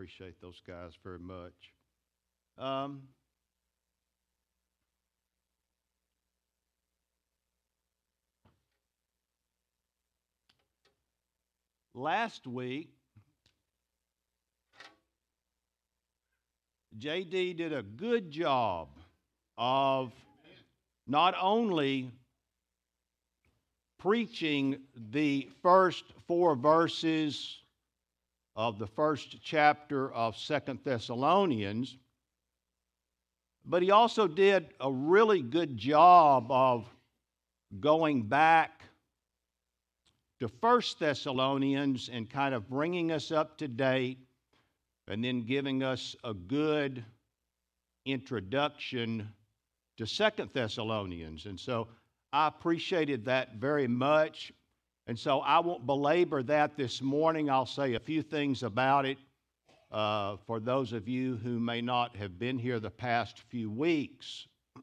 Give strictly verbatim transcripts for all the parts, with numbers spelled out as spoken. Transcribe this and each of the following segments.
appreciate those guys very much. Um, last week, J D did a good job of not only preaching the first four verses of the first chapter of Second Thessalonians, but he also did a really good job of going back to First Thessalonians and kind of bringing us up to date and then giving us a good introduction to Second Thessalonians. And so I appreciated that very much. And so I won't belabor that this morning. I'll say a few things about it uh, for those of you who may not have been here the past few weeks.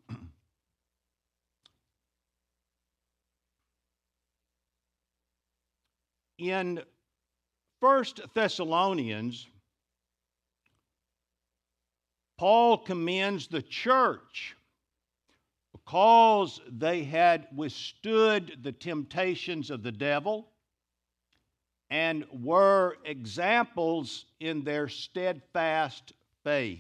In First Thessalonians, Paul commends the church because they had withstood the temptations of the devil and were examples in their steadfast faith.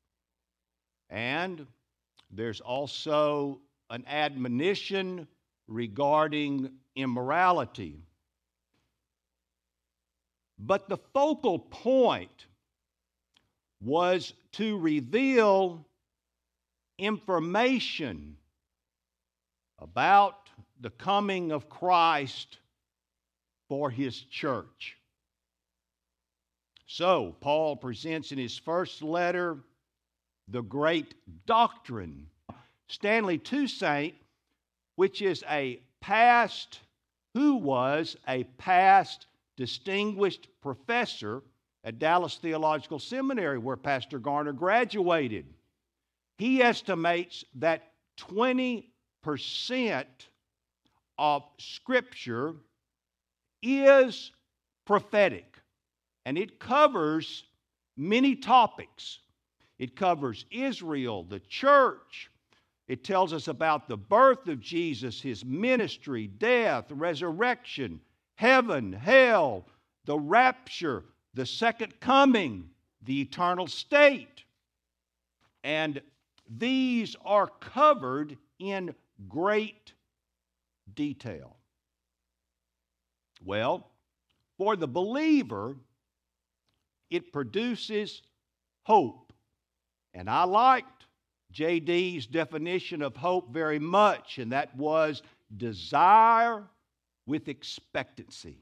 And there's also an admonition regarding immorality. But the focal point was to reveal information about the coming of Christ for His church. So, Paul presents in his first letter the great doctrine. Stanley Toussaint, which is a past, who was a past distinguished professor at Dallas Theological Seminary, where Pastor Garner graduated. He estimates that twenty percent of Scripture is prophetic, and it covers many topics. It covers Israel, the church. It tells us about the birth of Jesus, His ministry, death, resurrection, heaven, hell, the rapture, the second coming, the eternal state. And these are covered in great detail. Well, for the believer, it produces hope. And I liked J D's definition of hope very much, and that was desire with expectancy.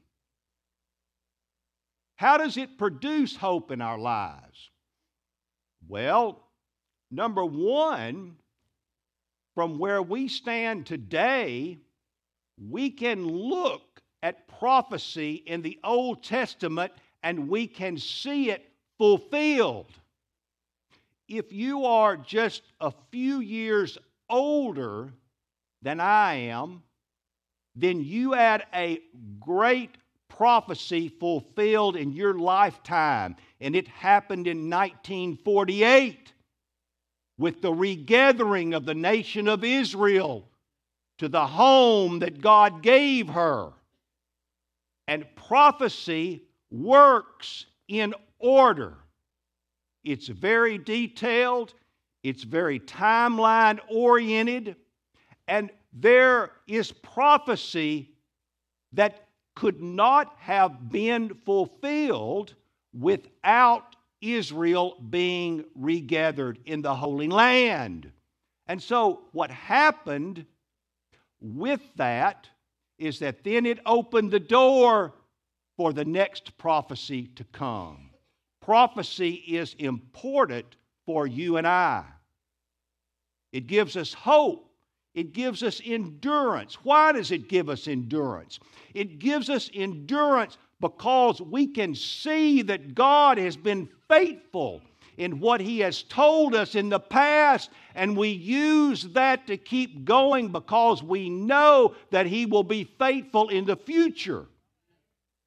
How does it produce hope in our lives? Well, number one, from where we stand today, we can look at prophecy in the Old Testament and we can see it fulfilled. If you are just a few years older than I am, then you had a great prophecy fulfilled in your lifetime, and it happened in nineteen forty-eight with the regathering of the nation of Israel to the home that God gave her. And prophecy works in order. It's very detailed, it's very timeline-oriented, and there is prophecy that could not have been fulfilled without Israel being regathered in the Holy Land. And so what happened with that is that then it opened the door for the next prophecy to come. Prophecy is important for you and I. It gives us hope. It gives us endurance. Why does it give us endurance? It gives us endurance because we can see that God has been faithful in what He has told us in the past, and we use that to keep going because we know that He will be faithful in the future.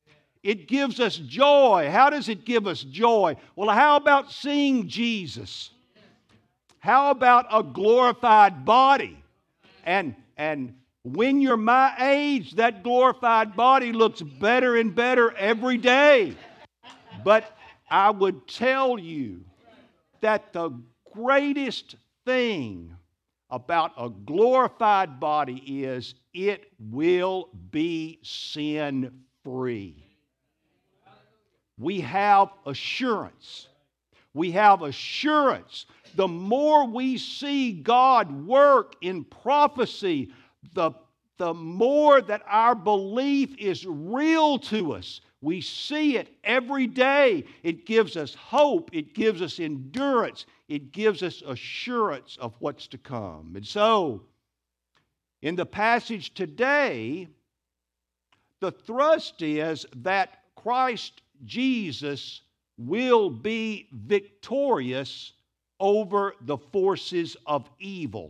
It gives us joy. How does it give us joy? Well, how about seeing Jesus? How about a glorified body? And, and when you're my age, that glorified body looks better and better every day. But I would tell you that the greatest thing about a glorified body is it will be sin-free. We have assurance. We have assurance. The more we see God work in prophecy, the, the more that our belief is real to us. We see it every day. It gives us hope. It gives us endurance. It gives us assurance of what's to come. And so, in the passage today, the thrust is that Christ Jesus will be victorious over the forces of evil.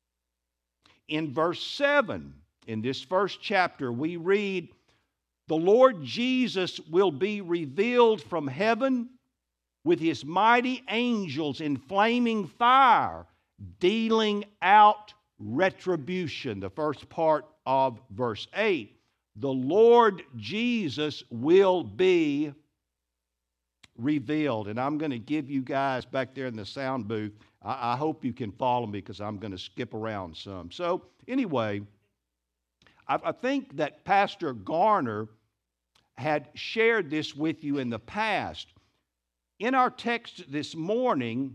In verse seven, in this first chapter, we read, "The Lord Jesus will be revealed from heaven with his mighty angels in flaming fire, dealing out retribution." The first part of verse eight. The Lord Jesus will be revealed. And I'm going to give you guys back there in the sound booth, I, I hope you can follow me because I'm going to skip around some. So anyway, I, I think that Pastor Garner had shared this with you in the past. In our text this morning,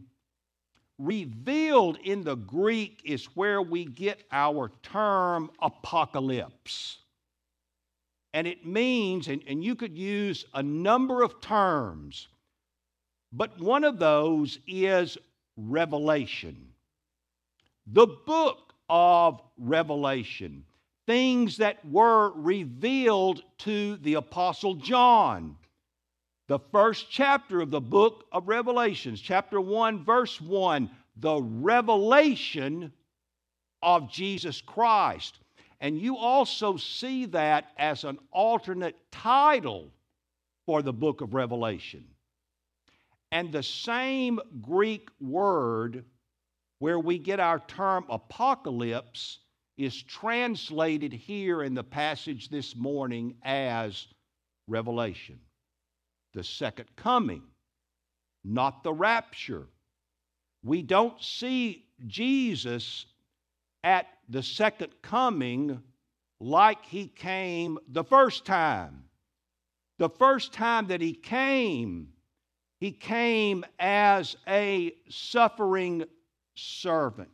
revealed in the Greek is where we get our term apocalypse. And it means, and, and you could use a number of terms, but one of those is revelation. The book of Revelation. Things that were revealed to the Apostle John. The first chapter of the book of Revelations, chapter one, verse one, the revelation of Jesus Christ. And you also see that as an alternate title for the book of Revelation. And the same Greek word where we get our term apocalypse is translated here in the passage this morning as revelation. The second coming, not the rapture. We don't see Jesus at the second coming like he came the first time. The first time that he came, he came as a suffering servant.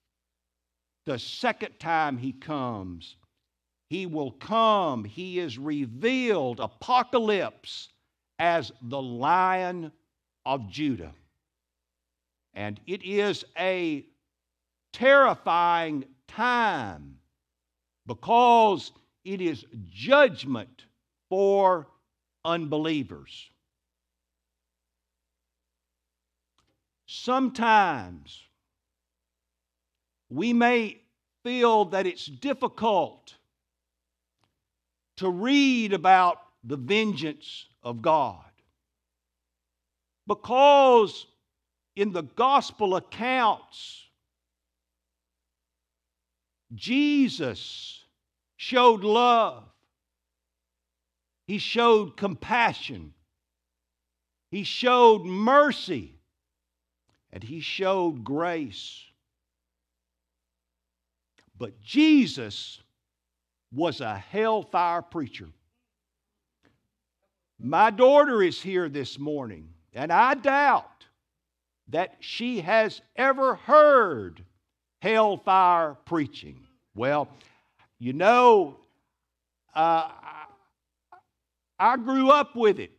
The second time he comes, he will come, he is revealed, apocalypse, as the Lion of Judah. And it is a terrifying time because it is judgment for unbelievers. Sometimes we may feel that it's difficult to read about the vengeance of God because in the gospel accounts, Jesus showed love. He showed compassion. He showed mercy. And he showed grace. But Jesus was a hellfire preacher. My daughter is here this morning, and I doubt that she has ever heard hellfire preaching. Well, you know, uh, I grew up with it.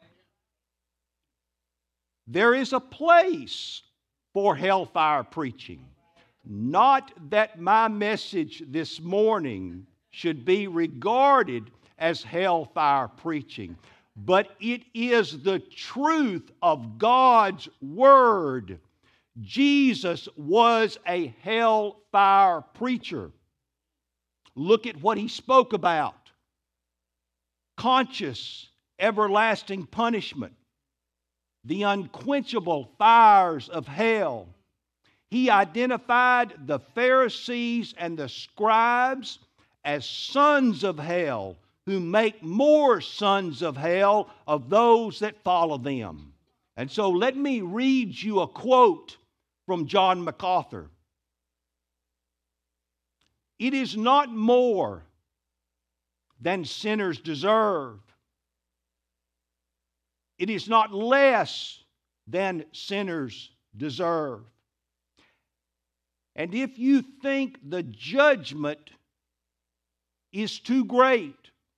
There is a place for hellfire preaching. Not that my message this morning should be regarded as hellfire preaching, but it is the truth of God's Word. Jesus was a hellfire preacher. Look at what he spoke about. Conscious everlasting punishment, the unquenchable fires of hell. He identified the Pharisees and the scribes as sons of hell, who make more sons of hell of those that follow them. And so let me read you a quote from John MacArthur. It is not more than sinners deserve. It is not less than sinners deserve. And if you think the judgment is too great,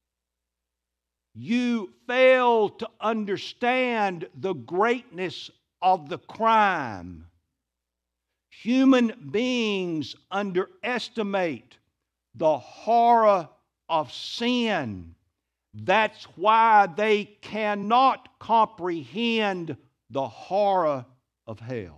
you fail to understand the greatness of the crime. Human beings underestimate the horror of sin. That's why they cannot comprehend the horror of hell.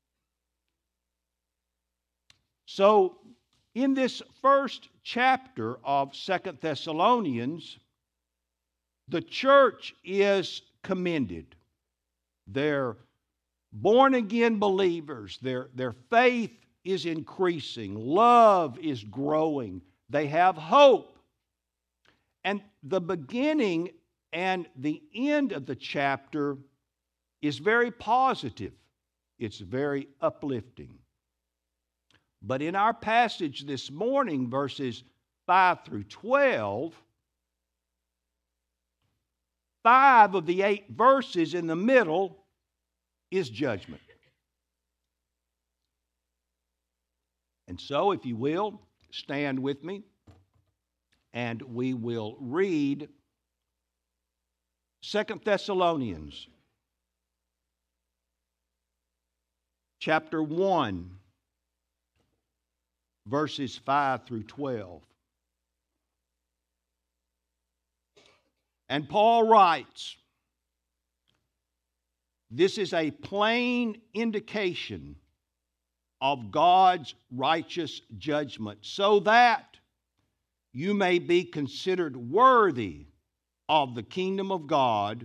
So, in this first chapter of Second Thessalonians, the church is commended. They're born-again believers. Their, their faith is increasing. Love is growing. They have hope. And the beginning and the end of the chapter is very positive. It's very uplifting. But in our passage this morning, verses five through twelve, five of the eight verses in the middle is judgment. And so, if you will, stand with me, and we will read Second Thessalonians chapter one, verses five through twelve. And Paul writes, this is a plain indication of God's righteous judgment, so that you may be considered worthy of the kingdom of God,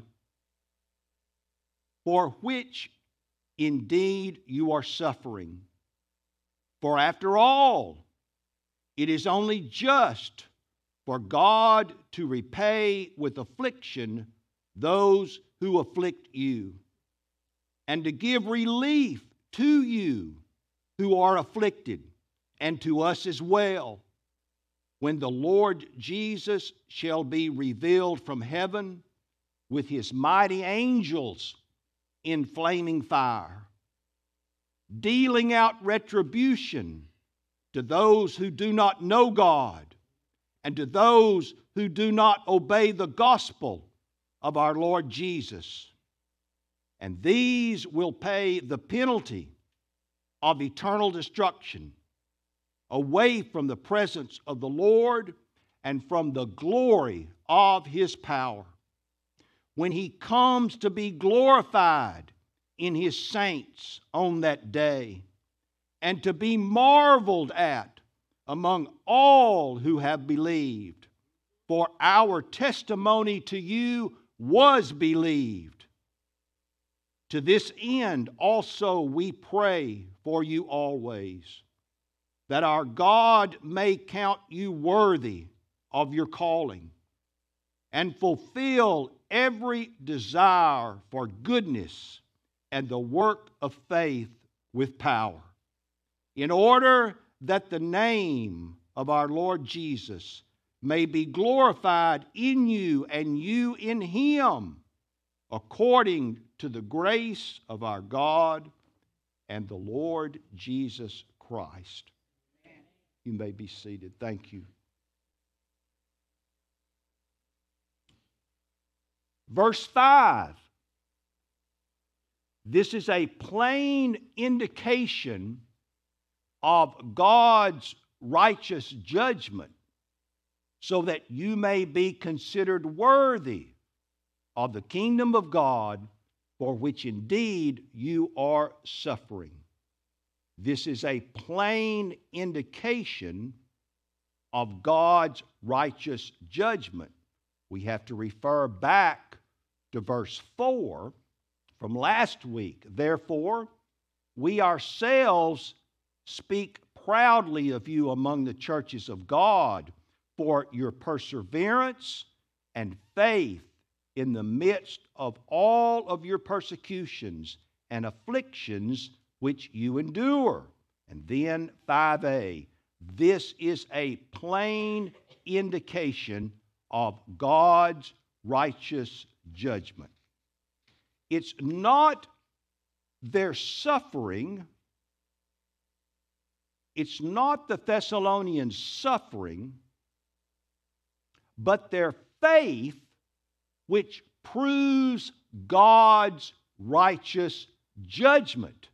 for which indeed you are suffering. For after all, it is only just for God to repay with affliction those who afflict you, and to give relief to you who are afflicted, and to us as well, when the Lord Jesus shall be revealed from heaven with his mighty angels in flaming fire, dealing out retribution to those who do not know God, and to those who do not obey the gospel of our Lord Jesus. And these will pay the penalty of eternal destruction, away from the presence of the Lord and from the glory of his power, when he comes to be glorified in his saints on that day, and to be marveled at among all who have believed. For our testimony to you was believed. To this end also we pray for you always, that our God may count you worthy of your calling, and fulfill every desire for goodness and the work of faith with power, in order that the name of our Lord Jesus may be glorified in you and you in him, according to the grace of our God and the Lord Jesus Christ. You may be seated. Thank you. Verse five. This is a plain indication of God's righteous judgment, so that you may be considered worthy of the kingdom of God, for which indeed you are suffering. This is a plain indication of God's righteous judgment. We have to refer back to verse four from last week. Therefore, we ourselves speak proudly of you among the churches of God for your perseverance and faith in the midst of all of your persecutions and afflictions which you endure. And then five A, this is a plain indication of God's righteous judgment. It's not their suffering, it's not the Thessalonians' suffering, but their faith which proves God's righteous judgment.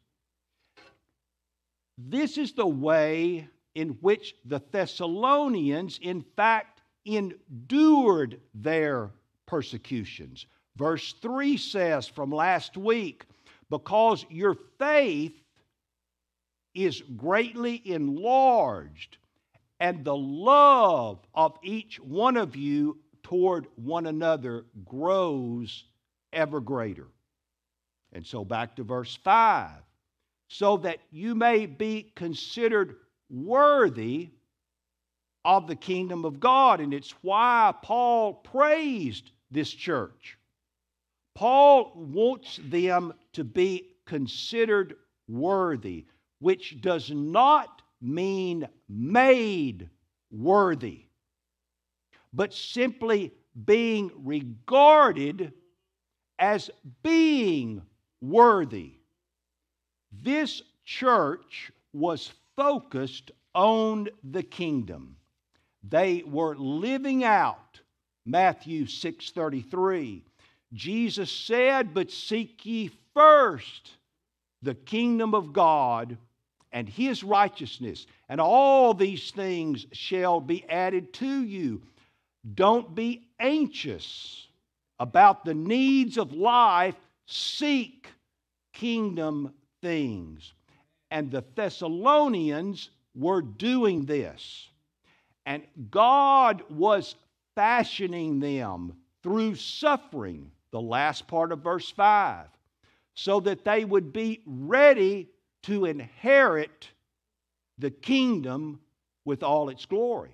This is the way in which the Thessalonians, in fact, endured their persecutions. Verse three says from last week, because your faith is greatly enlarged, and the love of each one of you toward one another grows ever greater. And so back to verse five, so that you may be considered worthy of the kingdom of God. And it's why Paul praised this church. Paul wants them to be considered worthy, which does not mean made worthy, but simply being regarded as being worthy. This church was focused on the kingdom. They were living out Matthew six thirty-three. Jesus said, "But seek ye first the kingdom of God and His righteousness, and all these things shall be added to you." Don't be anxious about the needs of life. Seek kingdom things. And the Thessalonians were doing this. And God was fashioning them through suffering, the last part of verse five, so that they would be ready to inherit the kingdom with all its glory.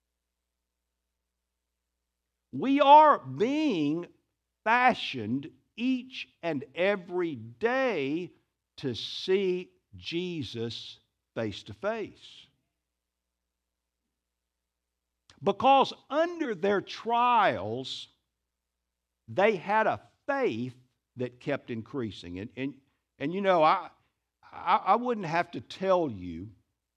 We are being fashioned each and every day to see Jesus face to face. Because under their trials, they had a faith that kept increasing. And, and, and you know, I, I, I wouldn't have to tell you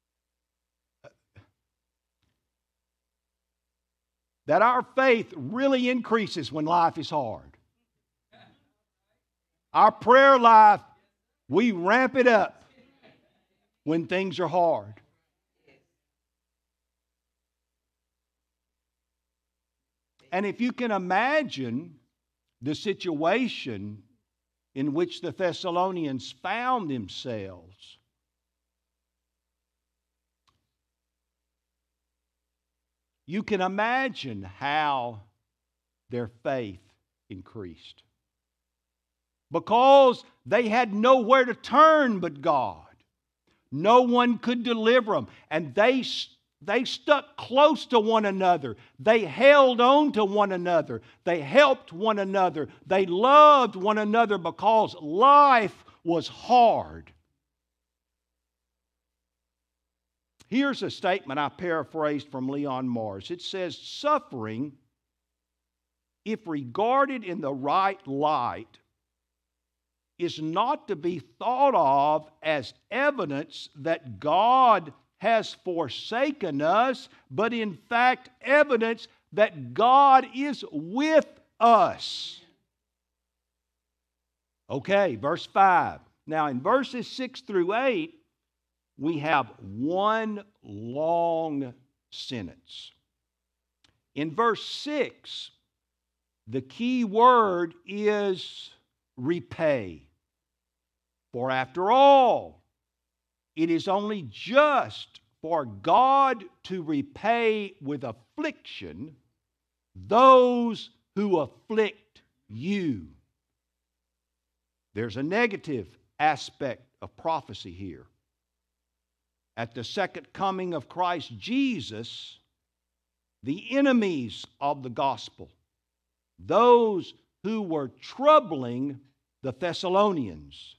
that our faith really increases when life is hard. Our prayer life, we ramp it up when things are hard. And if you can imagine the situation in which the Thessalonians found themselves, you can imagine how their faith increased. Because they had nowhere to turn but God. No one could deliver them. And they, they stuck close to one another. They held on to one another. They helped one another. They loved one another because life was hard. Here's a statement I paraphrased from Leon Morris. It says, suffering, if regarded in the right light, is not to be thought of as evidence that God has forsaken us, but in fact evidence that God is with us. Okay, verse five. Now in verses six through eight, we have one long sentence. In verse six, the key word is repay. For after all, it is only just for God to repay with affliction those who afflict you. There's a negative aspect of prophecy here. At the second coming of Christ Jesus, the enemies of the gospel, those who were troubling the Thessalonians,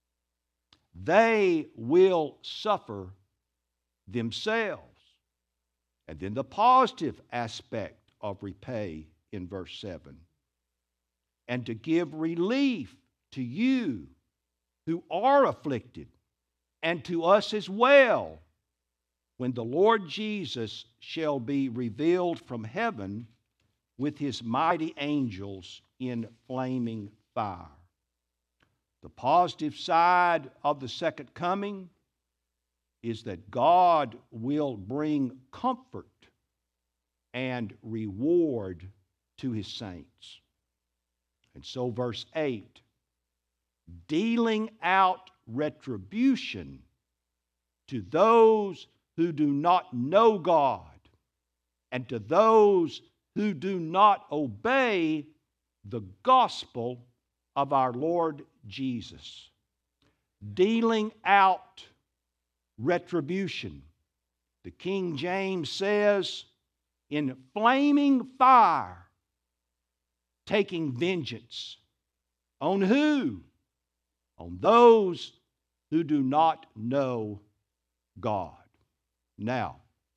they will suffer themselves. And then the positive aspect of repay in verse seven. And to give relief to you who are afflicted, and to us as well, when the Lord Jesus shall be revealed from heaven with his mighty angels in flaming fire. The positive side of the second coming is that God will bring comfort and reward to his saints. And so verse eight, dealing out retribution to those who do not know God and to those who do not obey the gospel of our Lord Jesus. Dealing out retribution. The King James says, in flaming fire, taking vengeance. On who? On those who do not know God. Now,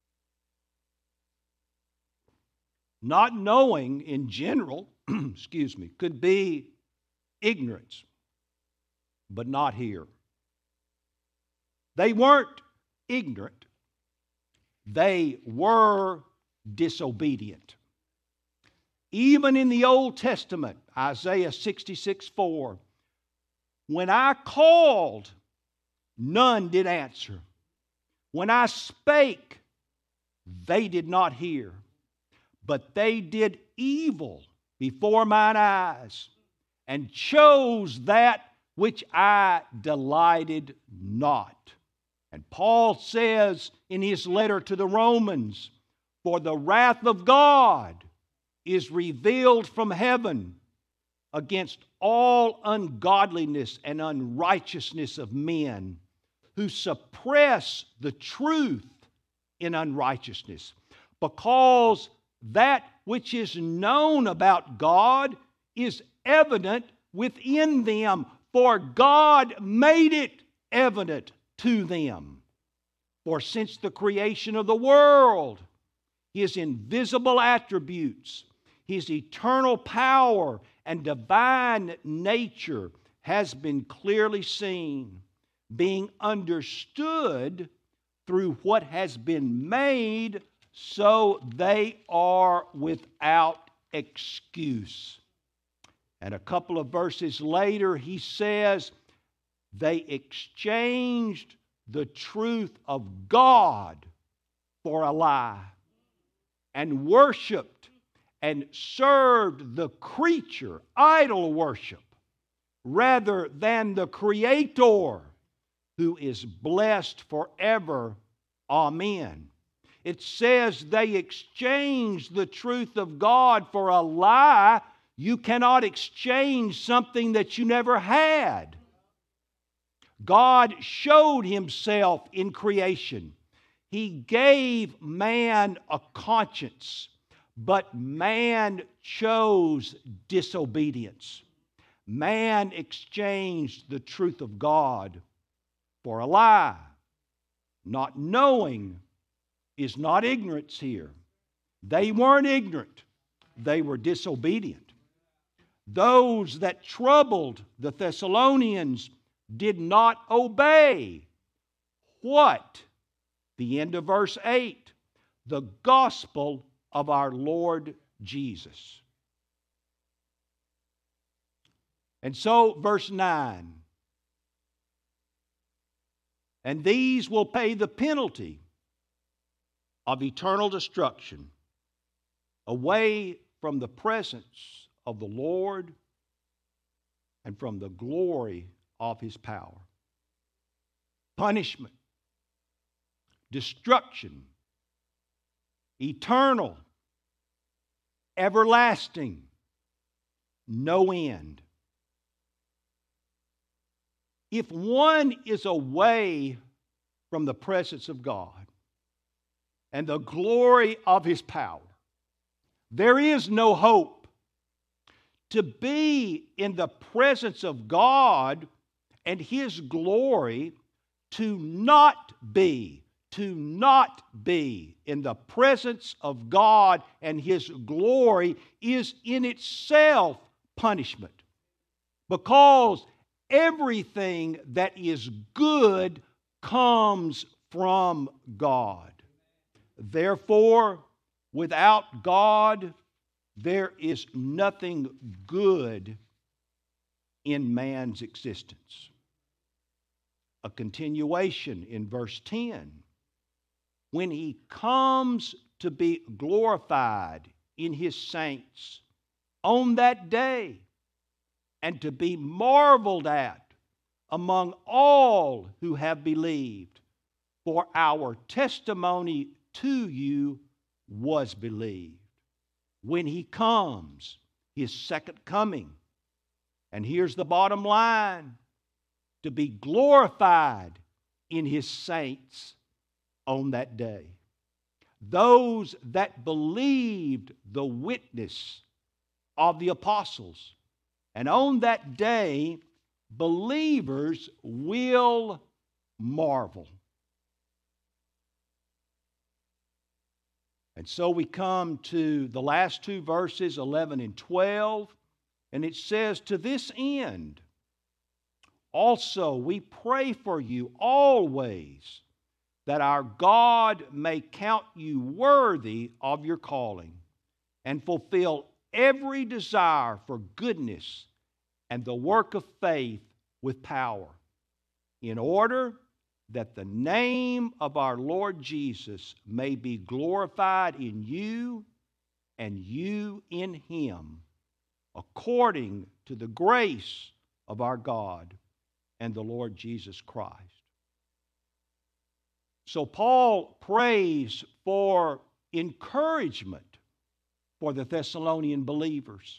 not knowing in general, excuse me, could be ignorance, but not here. They weren't ignorant. They were disobedient. Even in the Old Testament, Isaiah sixty-six four, when I called, none did answer. When I spake, they did not hear. But they did evil before mine eyes, and chose that which I delighted not. And Paul says in his letter to the Romans, for the wrath of God is revealed from heaven against all ungodliness and unrighteousness of men who suppress the truth in unrighteousness, because that which is known about God is evident within them, for God made it evident to them. For since the creation of the world, his invisible attributes, his eternal power and divine nature has been clearly seen, being understood through what has been made, so they are without excuse. And a couple of verses later, he says, they exchanged the truth of God for a lie, and worshiped and served the creature, idol worship, rather than the Creator, who is blessed forever. Amen. It says they exchanged the truth of God for a lie. You cannot exchange something that you never had. God showed himself in creation. He gave man a conscience, but man chose disobedience. Man exchanged the truth of God for a lie. Not knowing is not ignorance here. They weren't ignorant. They were disobedient. Those that troubled the Thessalonians did not obey. What? The end of verse eight. The gospel of our Lord Jesus. And so, verse nine. And these will pay the penalty of eternal destruction, away from the presence of the Lord and from the glory of his power. Punishment, destruction, eternal, everlasting, no end. If one is away from the presence of God and the glory of His power, there is no hope. To be in the presence of God and His glory, to not be, to not be in the presence of God and His glory is in itself punishment. Because everything that is good comes from God. Therefore, without God, there is nothing good in man's existence. A continuation in verse ten. When He comes to be glorified in His saints on that day, and to be marveled at among all who have believed, for our testimony to you was believed. When He comes, His second coming, and here's the bottom line, to be glorified in His saints on that day. Those that believed the witness of the apostles. And on that day, believers will marvel. And so we come to the last two verses, eleven and twelve, and it says, to this end, also we pray for you always, that our God may count you worthy of your calling, and fulfill every desire for goodness and the work of faith with power, in order that the name of our Lord Jesus may be glorified in you and you in Him, according to the grace of our God and the Lord Jesus Christ. So Paul prays for encouragement for the Thessalonian believers.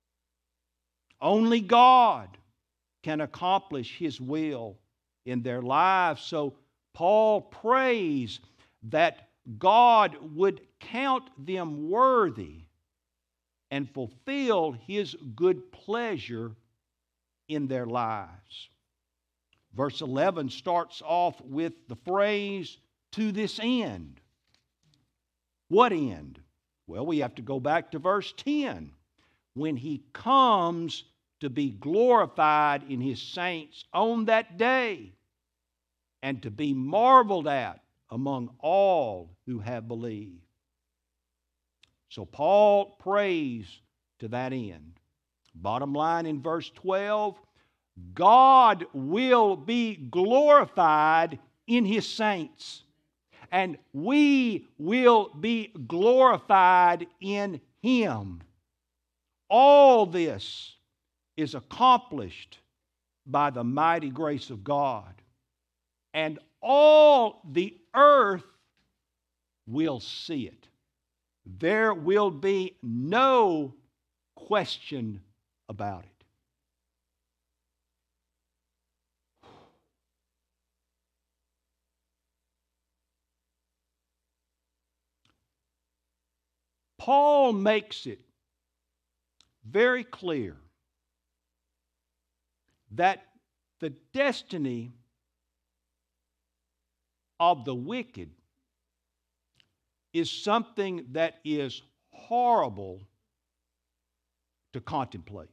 Only God can accomplish His will in their lives. So Paul prays that God would count them worthy and fulfill His good pleasure in their lives. Verse eleven starts off with the phrase, to this end. What end? Well, we have to go back to verse ten. When He comes to be glorified in His saints on that day, and to be marveled at among all who have believed. So Paul prays to that end. Bottom line in verse twelve, God will be glorified in His saints, and we will be glorified in Him. All this is accomplished by the mighty grace of God, and all the earth will see it. There will be no question about it. Paul makes it very clear that the destiny of the wicked is something that is horrible to contemplate.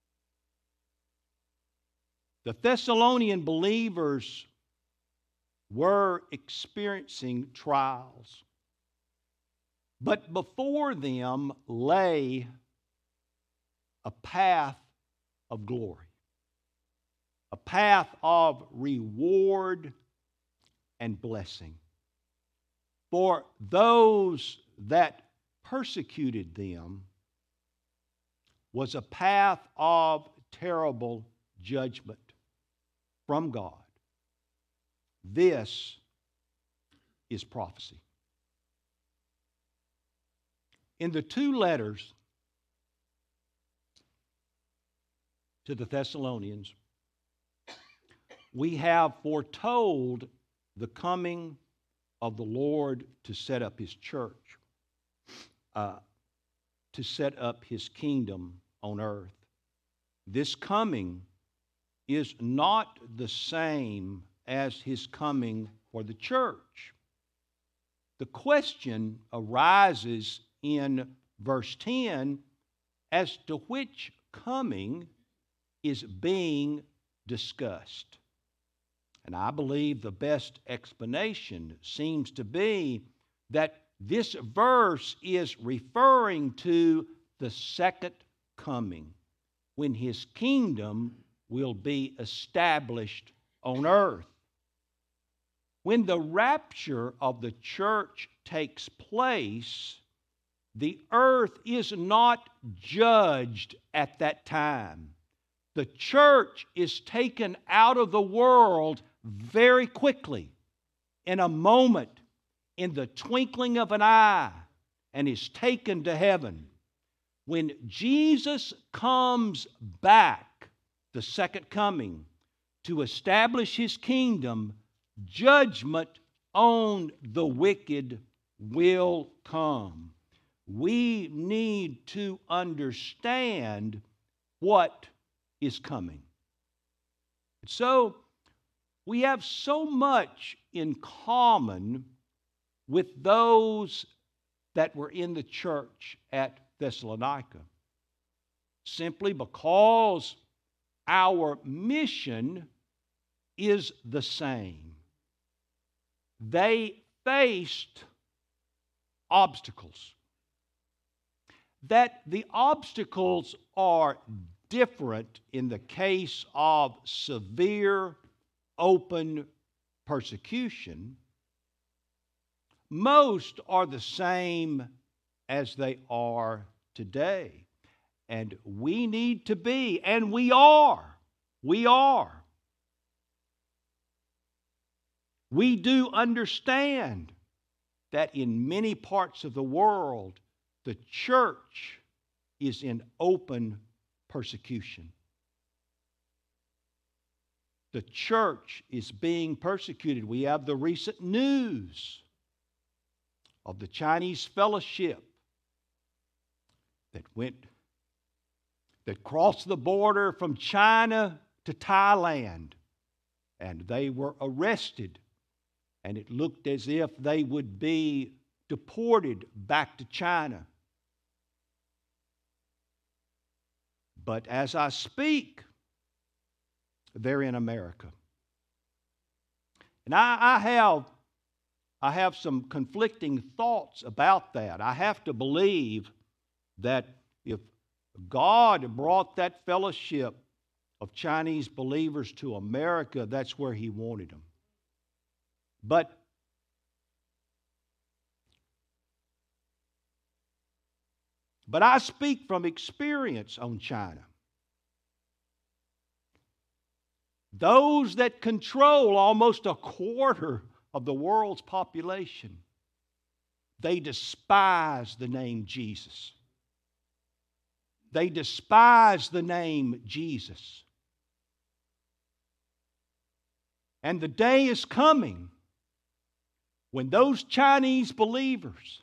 The Thessalonian believers were experiencing trials, but before them lay a path of glory, a path of reward and blessing. For those that persecuted them was a path of terrible judgment from God. This is prophecy. In the two letters to the Thessalonians, we have foretold the coming of the Lord to set up His church, uh, to set up His kingdom on earth. This coming is not the same as His coming for the church. The question arises in verse ten as to which coming is being discussed. And I believe the best explanation seems to be that this verse is referring to the second coming, when His kingdom will be established on earth. When the rapture of the church takes place, the earth is not judged at that time. The church is taken out of the world very quickly, in a moment, in the twinkling of an eye, and is taken to heaven. When Jesus comes back, the second coming, to establish His kingdom, judgment on the wicked will come. We need to understand what is coming. So, we have so much in common with those that were in the church at Thessalonica, simply because our mission is the same. They faced obstacles. That the obstacles are different in the case of severe, open persecution. Most are the same as they are today. And we need to be, and we are, we are. We do understand that in many parts of the world, the church is in open persecution. The church is being persecuted. We have the recent news of the Chinese fellowship that went, that crossed the border from China to Thailand, and they were arrested, and it looked as if they would be deported back to China. But as I speak, they're in America. And I, I have I have some conflicting thoughts about that. I have to believe that if God brought that fellowship of Chinese believers to America, that's where He wanted them. But But I speak from experience on China. Those that control almost a quarter of the world's population, they despise the name Jesus. They despise the name Jesus. And the day is coming when those Chinese believers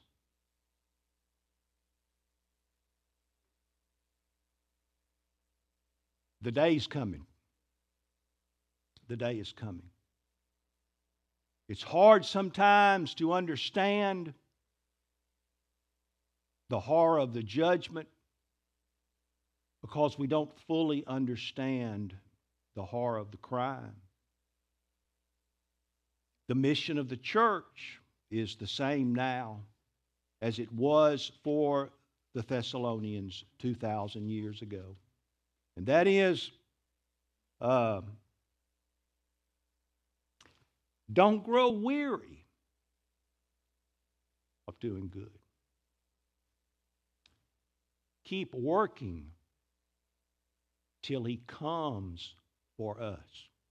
The day is coming. The day is coming. It's hard sometimes to understand the horror of the judgment because we don't fully understand the horror of the crime. The mission of the church is the same now as it was for the Thessalonians two thousand years ago. And that is, uh, don't grow weary of doing good. Keep working till He comes for us.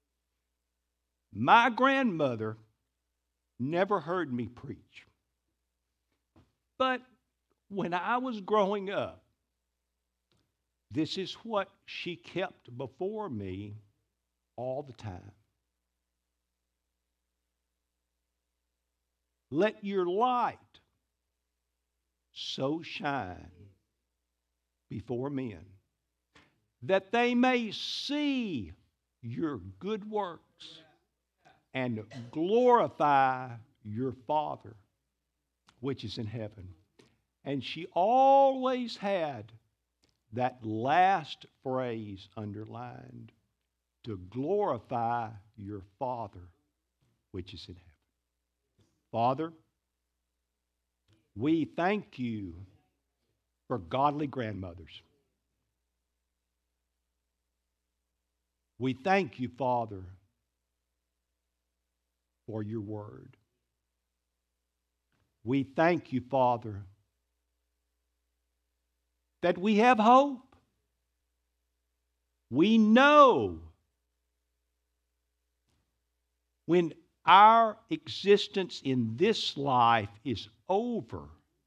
My grandmother never heard me preach. But when I was growing up, This is what she kept before me all the time. Let your light so shine before men that they may see your good works and glorify your Father which is in heaven. And she always had that last phrase underlined, to glorify your Father which is in heaven. Father, we thank you for godly grandmothers. We thank you, Father, for your word. We thank you, Father, that we have hope. We know when our existence in this life is over,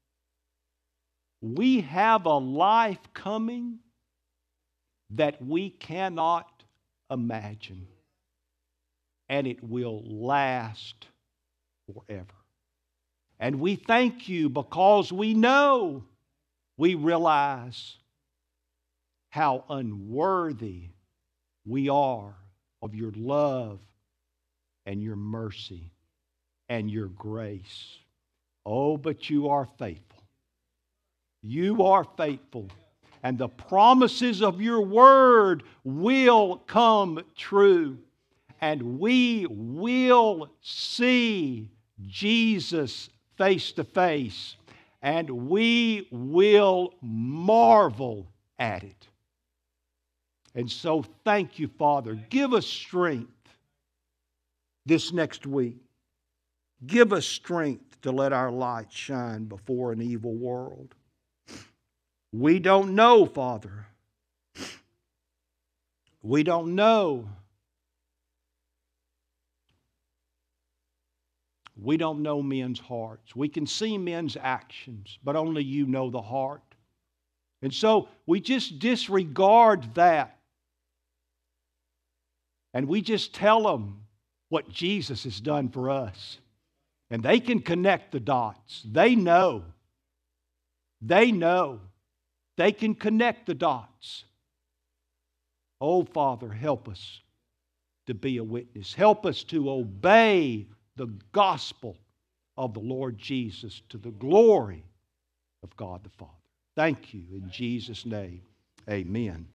we have a life coming that we cannot imagine, and it will last forever. And we thank you because we know, we realize how unworthy we are of your love and your mercy and your grace. Oh, but you are faithful. You are faithful. And the promises of your word will come true. And we will see Jesus face to face. And we will marvel at it. And so thank you, Father. Give us strength this next week. Give us strength to let our light shine before an evil world. We don't know, Father. We don't know. We don't know men's hearts. We can see men's actions, but only you know the heart. And so we just disregard that. And we just tell them what Jesus has done for us. And they can connect the dots. They know. They know. They can connect the dots. Oh, Father, help us to be a witness. Help us to obey the gospel of the Lord Jesus to the glory of God the Father. Thank you in Jesus' name. Amen.